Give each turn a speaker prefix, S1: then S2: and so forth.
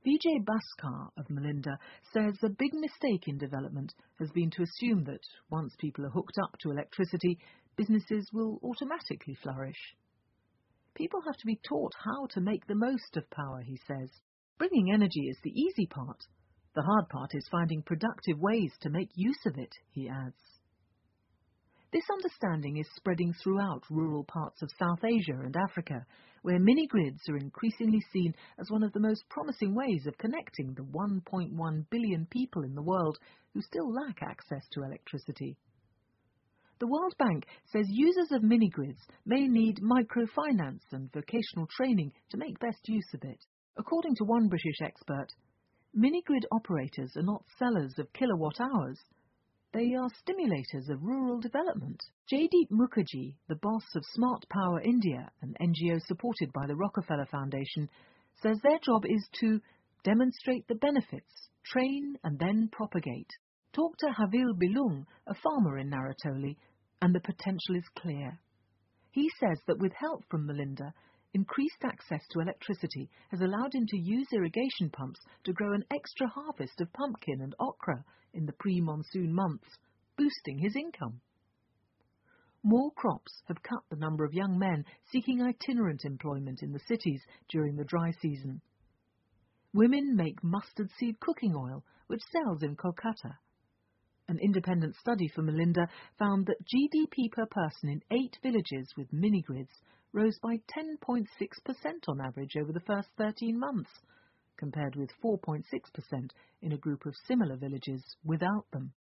S1: Vijay Bhaskar of Melinda says a big mistake in development has been to assume that once people are hooked up to electricity, businesses will automatically flourish. People have to be taught how to make the most of power, he says. Bringing energy is the easy part. The hard part is finding productive ways to make use of it, he adds. This understanding is spreading throughout rural parts of South Asia and Africa, where mini-grids are increasingly seen as one of the most promising ways of connecting the 1.1 billion people in the world who still lack access to electricity. The World Bank says users of mini-grids may need microfinance and vocational training to make best use of it. According to one British expert, mini-grid operators are not sellers of kilowatt-hours. They are stimulators of rural development. Jaideep Mukherjee, the boss of Smart Power India, an NGO supported by the Rockefeller Foundation, says their job is to demonstrate the benefits, train and then propagate. Talk to Havil Bilung, a farmer in Naratoli, and the potential is clear. He says that with help from Melinda, increased access to electricity has allowed him to use irrigation pumps to grow an extra harvest of pumpkin and okra in the pre-monsoon months, boosting his income. More crops have cut the number of young men seeking itinerant employment in the cities during the dry season. Women make mustard seed cooking oil, which sells in Kolkata. An independent study for Melinda found that GDP per person in 8 villages with mini-grids rose by 10.6% on average over the first 13 months, compared with 4.6% in a group of similar villages without them.